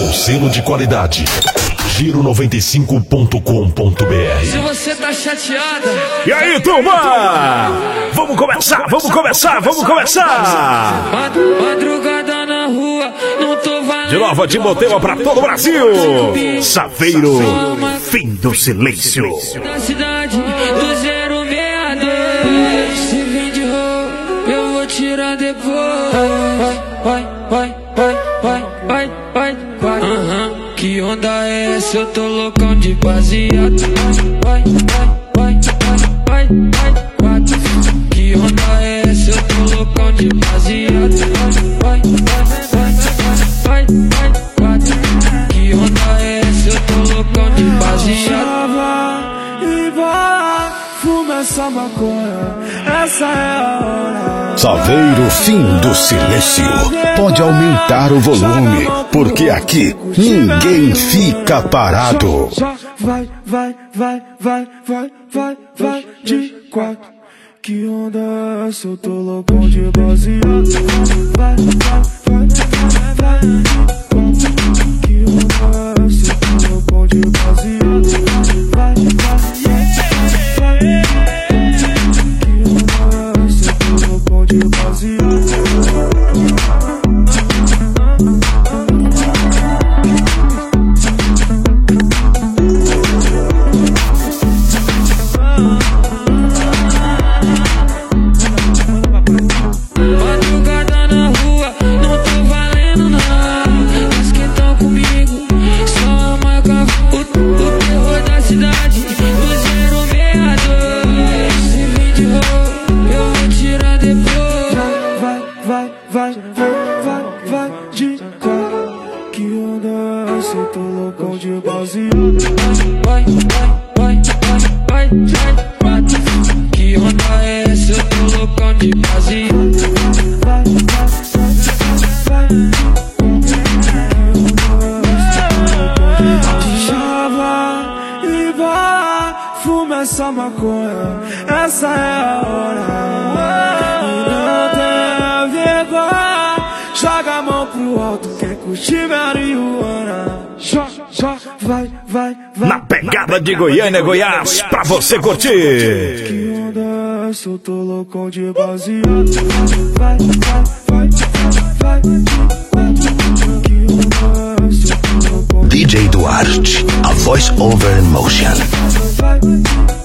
com selo de qualidade. Giro95.com.br. Se você tá chateada. E aí, turma? Vamos começar. Madrugada na rua, não tô valendo. De Nova Timóteo pra todo o Brasil. Saveiro, fim do silêncio. Na cidade do 062. Se vem de roupa, eu vou tirar depois. Vai. Que onda é essa? Eu tô loucão de baseado. Vai. Que onda é essa? Eu tô loucão de baseado. Vai. Que onda é essa? Eu tô loucão de baseado. E vai, fuma essa maconha, essa é a hora. Saveiro, fim do silêncio. Pode aumentar o volume, porque aqui ninguém fica parado. Vai de quatro. Que onda é essa? Eu tô loucão de baseado. Vai de quatro. Que onda é essa? Eu tô loucão de baseado. Vai. Que onda é essa? Eu tô loucão de baseado. Vai de quatro. Que onda é essa? Eu tô loucão de baseado. Vai. Que onda é essa? Eu tô loucão de baseado. Chava e vai, fuma essa maconha, essa é a hora. Joga a mão pro alto, quer curtir marihuana. Vai. Na pegada de Goiânia, Goiás, pra você curtir. Que onda é essa? Eu tô loucão de baseado. Vai. Que onda é essa? Eu tô loucão de DJ Duarte, a voice over in motion. vai.